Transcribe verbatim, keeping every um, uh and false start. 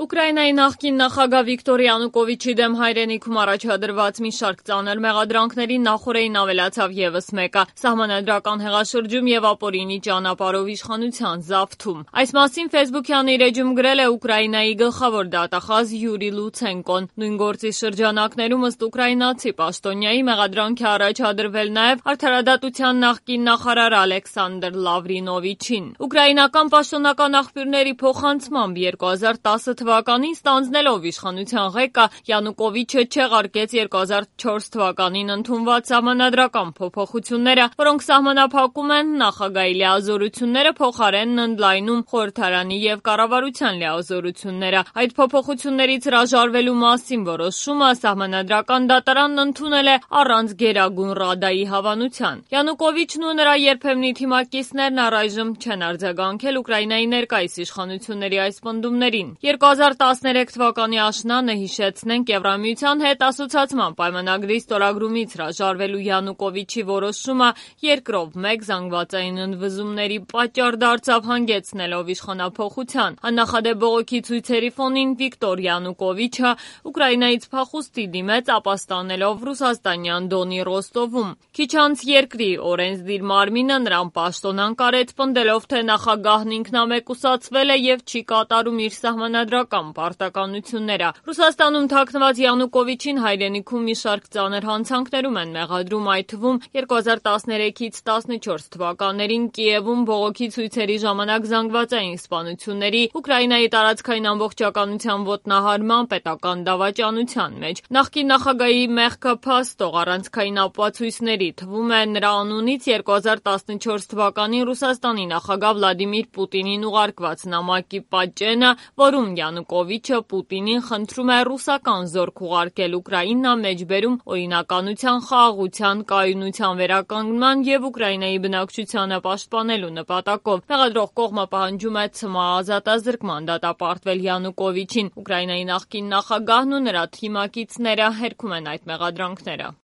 Ուկրաինայի նախկին նախագահ Վիկտոր Յանուկովիչի դեմ հայրենիքում առաջադրված մի շարք ծանր մեղադրանքների նախօրեին ավելացավ ևս մեկը՝ սահմանադրական հեղաշրջում և ապօրինի ճանապարհով իշխանության զավթում։ Այս մասին ֆեյսբուքյան իր էջում գրել է Ուկրաինայի գլխավոր դատախազ Յուրի Լուցենկոն։ Նույն գործի շրջանակներում ըստ ուկրաինացի պաշտոնյայի մեղադրանք է առաջադրվել նաև արդարադատության նախկին նախարար Ալեքսանդր Լավրինովիչին։ Ուկրաինական պաշտոնական աղբյուրների փոխանցմամբ երկու հազար տասը թվականին ստանձնելով իշխանության ղեկը Յանուկովիչը չեղարկեց երկու հազար չորս թվականին ընդունված սահմանադրական փոփոխությունները, որոնք սահմանափակում են նախագահի լիազորությունները, փոխարենն ընդլայնում խորհրդարանի և կառավարության լիազորությունները։ Այդ փոփոխություններից հրաժարվելու մասին որոշումը սահմանադրական դատարանն ընդունել է առանց Գերագույն ռադայի հավանության։ Յանուկովիչն ու նրա երբեմնի թիմակիցներն առայժմ չեն արձագանքել Ուկրաինայի ներկայիս իշխանությունների այս պնդումներին։ երկու հազար տասներեք թվականի աշնանը, հիշեցնենք, Եվրամիության հետ ասոցիացման պայմանագրի ստորագրումից հրաժարվելու Յանուկովիչի որոշումը երկրով մեկ զանգվածային ընդվզումների պատճառ դարձավ, հանգեցնելով իշխանափոխության։ Աննախադեպ բողոքի ցույցերի ֆոնին Վիկտոր Յանուկովիչը Ուկրաինայից փախուստի դիմեց, ապաստանելով ռուսաստանյան Դոնի Ռոստովում։ Քիչ անց երկրի օրենսդիր մարմինը նրան պաշտոնանկ արեց, պնդելով, թե նախագահն ինքնամեկուսացվել է և չի կատարում իր սահմանադրական պարտականությունները։ Ռուսաստանում թաքնված Յանուկովիչին հայրենիքում մի շարք ծանր հանցանքներում են մեղադրում, այդ թվում երկու հազար տասներեքից տասնչորս թվականներին Կիևում բողոքի ցույցերի ժամանակ զանգվածային սպանությունների, Ուկրաինայի տարածքային ամբողջականության ոտնահարման, պետական դավաճանության մեջ։ Նախկին նախագահի մեղքը փաստող առանցքային ապացույցների թվում է նրա անունից երկու հազար տասնչորս թվականին Ռուսաստանի նախագահ Վլադիմիր Պուտինին ուղարկված նամակի պատճենը, որում Յանուկովիչը Պուտինին խնդրում է ռուսական զորք ուղարկել Ուկրաինա, մեջբերում օրինականության, խաղաղության, կայունության վերականգնման և Ուկրաինայի բնակչությանը պաշտպանելու նպատակով։ Մեղադրող կողմը պահանջում է ցմահ ազատազրկման դատապարտվել Յանուկովիչին։ Ուկրաինայի նախկին նախագահն ու նրա թիմակիցները հերքում են այդ մեղադրանքները։